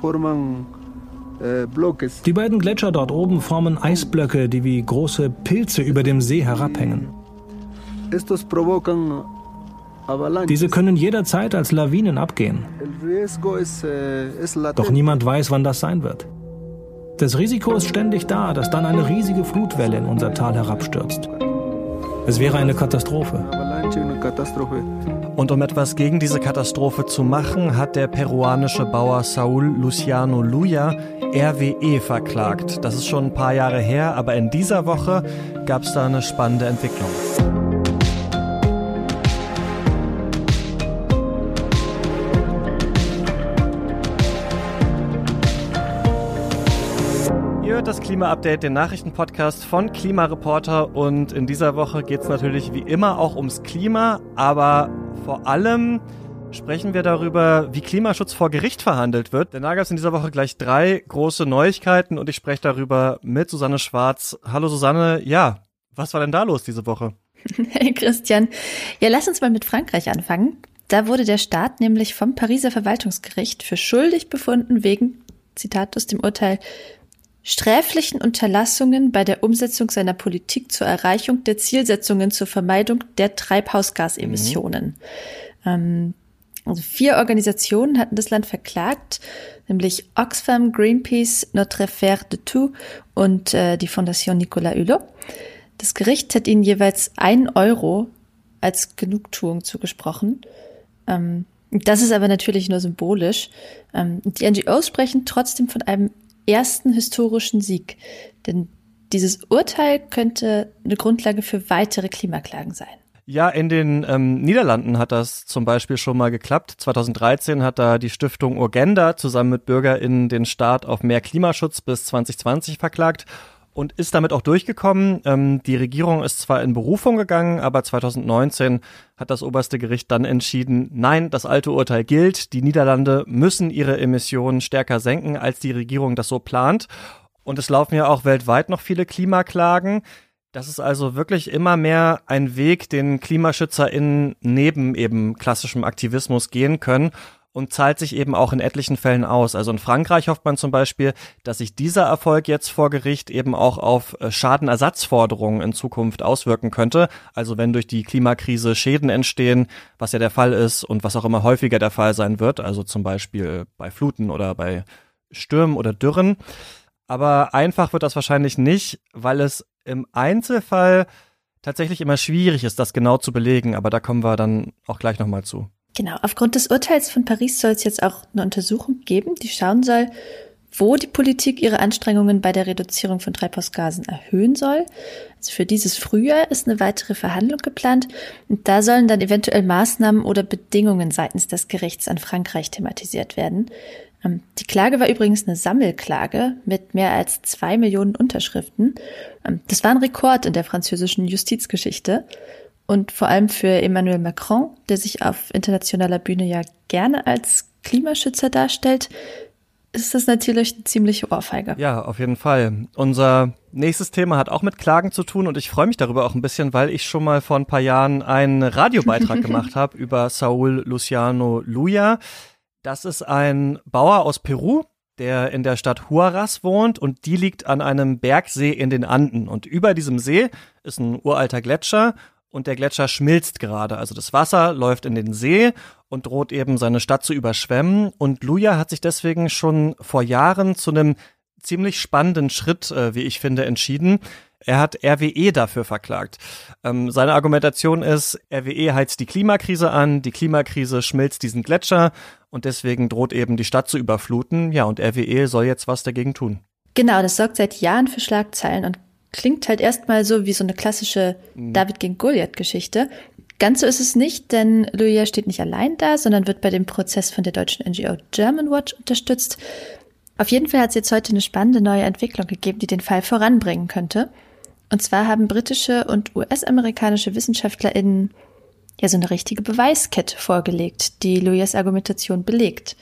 Die beiden Gletscher dort oben formen Eisblöcke, die wie große Pilze über dem See herabhängen. Diese können jederzeit als Lawinen abgehen. Doch niemand weiß, wann das sein wird. Das Risiko ist ständig da, dass dann eine riesige Flutwelle in unser Tal herabstürzt. Es wäre eine Katastrophe. Und um etwas gegen diese Katastrophe zu machen, hat der peruanische Bauer Saúl Luciano Luya RWE verklagt. Das ist schon ein paar Jahre her, aber in dieser Woche gab es da eine spannende Entwicklung. Ihr hört das Klima-Update, den Nachrichtenpodcast von Klimareporter, und in dieser Woche geht es natürlich wie immer auch ums Klima, aber vor allem sprechen wir darüber, wie Klimaschutz vor Gericht verhandelt wird. Denn da gab es in dieser Woche gleich 3 große Neuigkeiten und ich spreche darüber mit Susanne Schwarz. Hallo Susanne, ja, was war denn da los diese Woche? Hey Christian, ja, lass uns mal mit Frankreich anfangen. Da wurde der Staat nämlich vom Pariser Verwaltungsgericht für schuldig befunden wegen, Zitat aus dem Urteil, sträflichen Unterlassungen bei der Umsetzung seiner Politik zur Erreichung der Zielsetzungen zur Vermeidung der Treibhausgasemissionen. Also 4 Organisationen hatten das Land verklagt, nämlich Oxfam, Greenpeace, Notre Affaire de Tout und die Fondation Nicolas Hulot. Das Gericht hat ihnen jeweils 1 Euro als Genugtuung zugesprochen. Das ist aber natürlich nur symbolisch. Die NGOs sprechen trotzdem von einem ersten historischen Sieg, denn dieses Urteil könnte eine Grundlage für weitere Klimaklagen sein. Ja, in den Niederlanden hat das zum Beispiel schon mal geklappt. 2013 hat da die Stiftung Urgenda zusammen mit BürgerInnen den Staat auf mehr Klimaschutz bis 2020 verklagt und ist damit auch durchgekommen. Die Regierung ist zwar in Berufung gegangen, aber 2019 hat das oberste Gericht dann entschieden, nein, das alte Urteil gilt. Die Niederlande müssen ihre Emissionen stärker senken, als die Regierung das so plant. Und es laufen ja auch weltweit noch viele Klimaklagen. Das ist also wirklich immer mehr ein Weg, den KlimaschützerInnen neben eben klassischem Aktivismus gehen können und zahlt sich eben auch in etlichen Fällen aus. Also in Frankreich hofft man zum Beispiel, dass sich dieser Erfolg jetzt vor Gericht eben auch auf Schadenersatzforderungen in Zukunft auswirken könnte. Also wenn durch die Klimakrise Schäden entstehen, was ja der Fall ist und was auch immer häufiger der Fall sein wird, also zum Beispiel bei Fluten oder bei Stürmen oder Dürren. Aber einfach wird das wahrscheinlich nicht, weil es im Einzelfall tatsächlich immer schwierig ist, das genau zu belegen. Aber da kommen wir dann auch gleich nochmal zu. Genau, aufgrund des Urteils von Paris soll es jetzt auch eine Untersuchung geben, die schauen soll, wo die Politik ihre Anstrengungen bei der Reduzierung von Treibhausgasen erhöhen soll. Also für dieses Frühjahr ist eine weitere Verhandlung geplant und da sollen dann eventuell Maßnahmen oder Bedingungen seitens des Gerichts an Frankreich thematisiert werden. Die Klage war übrigens eine Sammelklage mit mehr als 2 Millionen Unterschriften. Das war ein Rekord in der französischen Justizgeschichte. Und vor allem für Emmanuel Macron, der sich auf internationaler Bühne ja gerne als Klimaschützer darstellt, ist das natürlich eine ziemliche Ohrfeige. Ja, auf jeden Fall. Unser nächstes Thema hat auch mit Klagen zu tun und ich freue mich darüber auch ein bisschen, weil ich schon mal vor ein paar Jahren einen Radiobeitrag gemacht habe über Saúl Luciano Luya. Das ist ein Bauer aus Peru, der in der Stadt Huaraz wohnt und die liegt an einem Bergsee in den Anden. Und über diesem See ist ein uralter Gletscher. Und der Gletscher schmilzt gerade, also das Wasser läuft in den See und droht eben seine Stadt zu überschwemmen. Und Luya hat sich deswegen schon vor Jahren zu einem ziemlich spannenden Schritt, wie ich finde, entschieden. Er hat RWE dafür verklagt. Seine Argumentation ist, RWE heizt die Klimakrise an, die Klimakrise schmilzt diesen Gletscher und deswegen droht eben die Stadt zu überfluten. Ja, und RWE soll jetzt was dagegen tun. Genau, das sorgt seit Jahren für Schlagzeilen und klingt halt erstmal so wie so eine klassische David gegen Goliath-Geschichte. Ganz so ist es nicht, denn Luya steht nicht allein da, sondern wird bei dem Prozess von der deutschen NGO Germanwatch unterstützt. Auf jeden Fall hat es jetzt heute eine spannende neue Entwicklung gegeben, die den Fall voranbringen könnte. Und zwar haben britische und US-amerikanische WissenschaftlerInnen ja so eine richtige Beweiskette vorgelegt, die Luyas Argumentation belegt.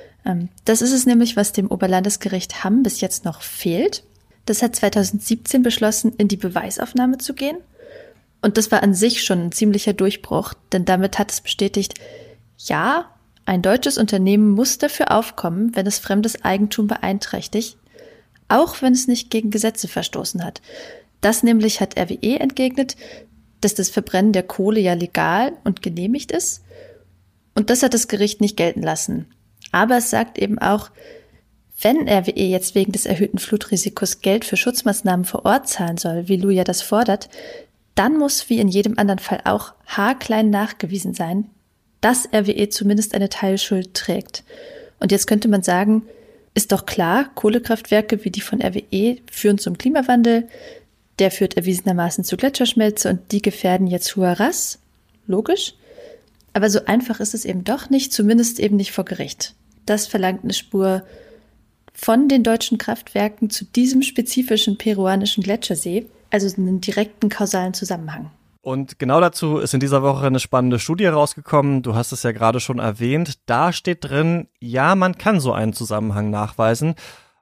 Das ist es nämlich, was dem Oberlandesgericht Hamm bis jetzt noch fehlt. Das hat 2017 beschlossen, in die Beweisaufnahme zu gehen. Und das war an sich schon ein ziemlicher Durchbruch, denn damit hat es bestätigt, ja, Ein deutsches Unternehmen muss dafür aufkommen, wenn es fremdes Eigentum beeinträchtigt, auch wenn es nicht gegen Gesetze verstoßen hat. Das nämlich hat RWE entgegnet, dass das Verbrennen der Kohle ja legal und genehmigt ist. Und das hat das Gericht nicht gelten lassen. Aber es sagt eben auch, wenn RWE jetzt wegen des erhöhten Flutrisikos Geld für Schutzmaßnahmen vor Ort zahlen soll, wie Luja das fordert, dann muss wie in jedem anderen Fall auch haarklein nachgewiesen sein, dass RWE zumindest eine Teilschuld trägt. Und jetzt könnte man sagen, ist doch klar, Kohlekraftwerke wie die von RWE führen zum Klimawandel, der führt erwiesenermaßen zu Gletscherschmelze und die gefährden jetzt Huaraz. Logisch. Aber so einfach ist es eben doch nicht, zumindest eben nicht vor Gericht. Das verlangt eine Spur von den deutschen Kraftwerken zu diesem spezifischen peruanischen Gletschersee, also einen direkten kausalen Zusammenhang. Und genau dazu ist in dieser Woche eine spannende Studie rausgekommen. Du hast es ja gerade schon erwähnt. Da steht drin, ja, man kann so einen Zusammenhang nachweisen.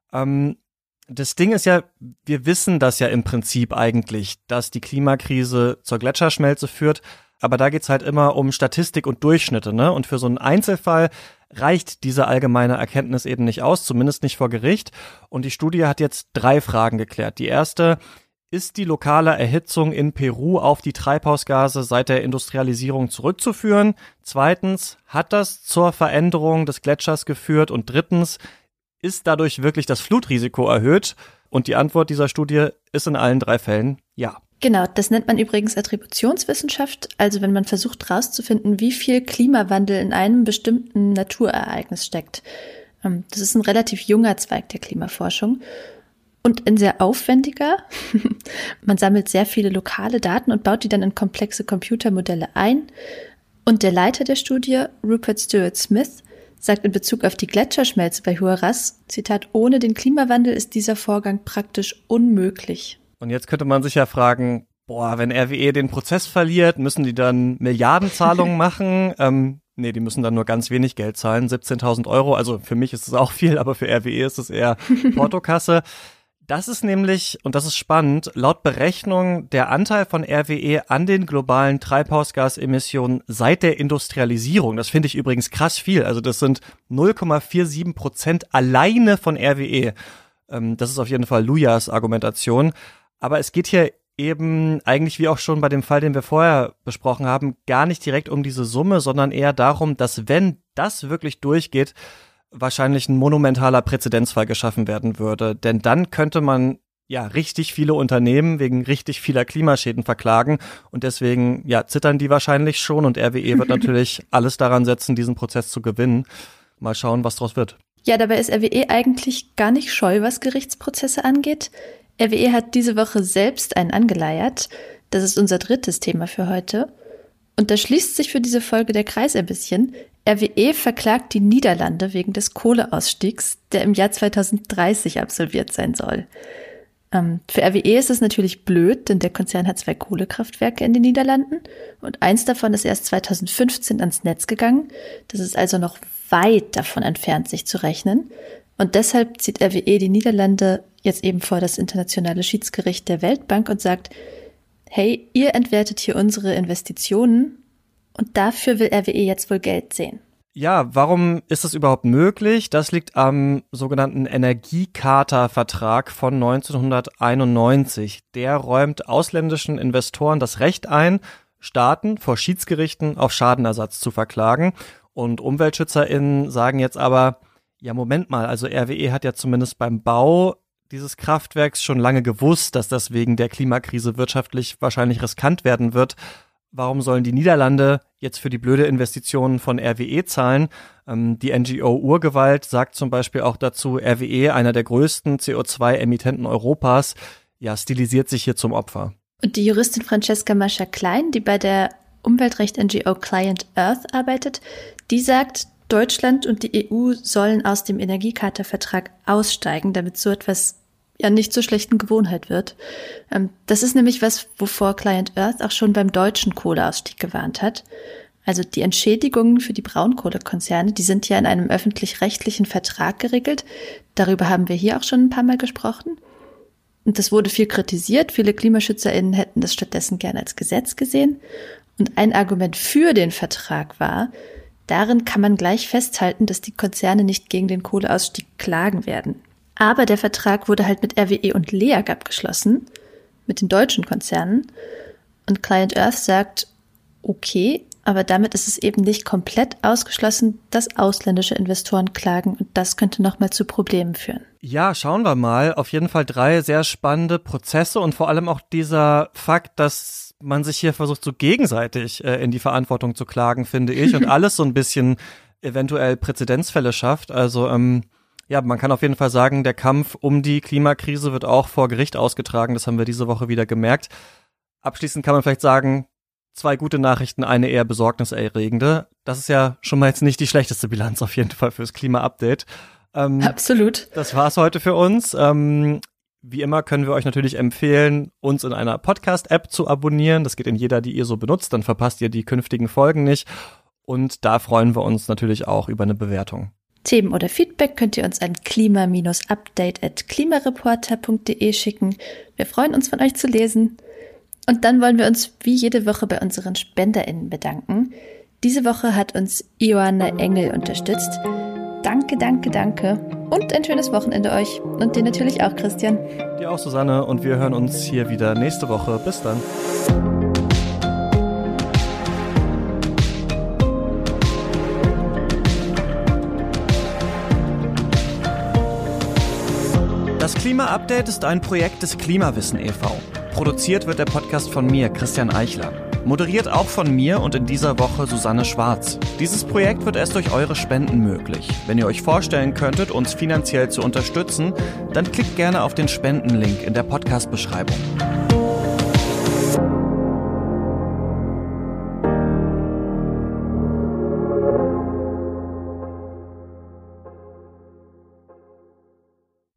Das Ding ist ja, wir wissen das ja im Prinzip eigentlich, dass die Klimakrise zur Gletscherschmelze führt. Aber da geht's halt immer um Statistik und Durchschnitte, ne? Und für so einen Einzelfall reicht diese allgemeine Erkenntnis eben nicht aus, zumindest nicht vor Gericht. Und die Studie hat jetzt 3 Fragen geklärt. Die erste: Ist die lokale Erhitzung in Peru auf die Treibhausgase seit der Industrialisierung zurückzuführen? Zweitens: Hat das zur Veränderung des Gletschers geführt? Und drittens: Ist dadurch wirklich das Flutrisiko erhöht? Und die Antwort dieser Studie ist in allen 3 Fällen ja. Genau, das nennt man übrigens Attributionswissenschaft, also wenn man versucht herauszufinden, wie viel Klimawandel in einem bestimmten Naturereignis steckt. Das ist ein relativ junger Zweig der Klimaforschung und ein sehr aufwendiger. Man sammelt sehr viele lokale Daten und baut die dann in komplexe Computermodelle ein. Und der Leiter der Studie, Rupert Stewart Smith, sagt in Bezug auf die Gletscherschmelze bei Huaraz, Zitat, ohne den Klimawandel ist dieser Vorgang praktisch unmöglich. Und jetzt könnte man sich ja fragen, wenn RWE den Prozess verliert, müssen die dann Milliardenzahlungen machen? Nee, die müssen dann nur ganz wenig Geld zahlen, 17.000 €. Also für mich ist es auch viel, aber für RWE ist es eher Portokasse. Das ist nämlich, und das ist spannend, laut Berechnung der Anteil von RWE an den globalen Treibhausgasemissionen seit der Industrialisierung. Das finde ich übrigens krass viel. Also das sind 0,47% alleine von RWE. Das ist auf jeden Fall Lujas Argumentation. Aber es geht hier eben eigentlich, wie auch schon bei dem Fall, den wir vorher besprochen haben, gar nicht direkt um diese Summe, sondern eher darum, dass, wenn das wirklich durchgeht, wahrscheinlich ein monumentaler Präzedenzfall geschaffen werden würde. Denn dann könnte man ja richtig viele Unternehmen wegen richtig vieler Klimaschäden verklagen. Und deswegen zittern die wahrscheinlich schon. Und RWE wird natürlich alles daran setzen, diesen Prozess zu gewinnen. Mal schauen, was draus wird. Ja, dabei ist RWE eigentlich gar nicht scheu, was Gerichtsprozesse angeht. RWE hat diese Woche selbst einen angeleiert. Das ist unser drittes Thema für heute. Und da schließt sich für diese Folge der Kreis ein bisschen. RWE verklagt die Niederlande wegen des Kohleausstiegs, der im Jahr 2030 absolviert sein soll. Für RWE ist es natürlich blöd, denn der Konzern hat 2 Kohlekraftwerke in den Niederlanden und eins davon ist erst 2015 ans Netz gegangen. Das ist also noch weit davon entfernt, sich zu rechnen. Und deshalb zieht RWE die Niederlande jetzt eben vor das internationale Schiedsgericht der Weltbank und sagt, hey, ihr entwertet hier unsere Investitionen und dafür will RWE jetzt wohl Geld sehen. Ja, warum ist das überhaupt möglich? Das liegt am sogenannten Energiecharta-Vertrag von 1991. Der räumt ausländischen Investoren das Recht ein, Staaten vor Schiedsgerichten auf Schadenersatz zu verklagen. Und UmweltschützerInnen sagen jetzt aber, ja, Moment mal, also RWE hat ja zumindest beim Bau dieses Kraftwerks schon lange gewusst, dass das wegen der Klimakrise wirtschaftlich wahrscheinlich riskant werden wird. Warum sollen die Niederlande jetzt für die blöde Investition von RWE zahlen? Die NGO Urgewalt sagt zum Beispiel auch dazu, RWE, einer der größten CO2-Emittenten Europas, stilisiert sich hier zum Opfer. Und die Juristin Francesca Mascha-Klein, die bei der Umweltrecht-NGO Client Earth arbeitet, die sagt, Deutschland und die EU sollen aus dem Energiecharta-Vertrag aussteigen, damit so etwas nicht zur schlechten Gewohnheit wird. Das ist nämlich was, wovor Client Earth auch schon beim deutschen Kohleausstieg gewarnt hat. Also die Entschädigungen für die Braunkohlekonzerne, die sind ja in einem öffentlich-rechtlichen Vertrag geregelt. Darüber haben wir hier auch schon ein paar Mal gesprochen. Und das wurde viel kritisiert. Viele KlimaschützerInnen hätten das stattdessen gerne als Gesetz gesehen. Und ein Argument für den Vertrag war, Darin kann man gleich festhalten, dass die Konzerne nicht gegen den Kohleausstieg klagen werden. Aber der Vertrag wurde halt mit RWE und LEAG abgeschlossen, mit den deutschen Konzernen. Und Client Earth sagt, okay, aber damit ist es eben nicht komplett ausgeschlossen, dass ausländische Investoren klagen und das könnte nochmal zu Problemen führen. Ja, schauen wir mal. Auf jeden Fall 3 sehr spannende Prozesse und vor allem auch dieser Fakt, dass man sich hier versucht, so gegenseitig in die Verantwortung zu klagen, finde ich, und alles so ein bisschen eventuell Präzedenzfälle schafft. Also ja, man kann auf jeden Fall sagen, der Kampf um die Klimakrise wird auch vor Gericht ausgetragen. Das haben wir diese Woche wieder gemerkt. Abschließend kann man vielleicht sagen, 2 gute Nachrichten, eine eher besorgniserregende. Das ist ja schon mal jetzt nicht die schlechteste Bilanz auf jeden Fall fürs Klima-Update. Absolut. Das war's heute für uns. Wie immer können wir euch natürlich empfehlen, uns in einer Podcast-App zu abonnieren. Das geht in jeder, die ihr so benutzt. Dann verpasst ihr die künftigen Folgen nicht. Und da freuen wir uns natürlich auch über eine Bewertung. Themen oder Feedback könnt ihr uns an klima-update@klimareporter.de schicken. Wir freuen uns, von euch zu lesen. Und dann wollen wir uns wie jede Woche bei unseren SpenderInnen bedanken. Diese Woche hat uns Ioana Engel unterstützt. Danke, danke, danke. Und ein schönes Wochenende euch. Und dir natürlich auch, Christian. Dir auch, Susanne. Und wir hören uns hier wieder nächste Woche. Bis dann. Das Klima-Update ist ein Projekt des Klimawissen e.V. Produziert wird der Podcast von mir, Christian Eichler. Moderiert auch von mir und in dieser Woche Susanne Schwarz. Dieses Projekt wird erst durch eure Spenden möglich. Wenn ihr euch vorstellen könntet, uns finanziell zu unterstützen, dann klickt gerne auf den Spendenlink in der Podcast-Beschreibung.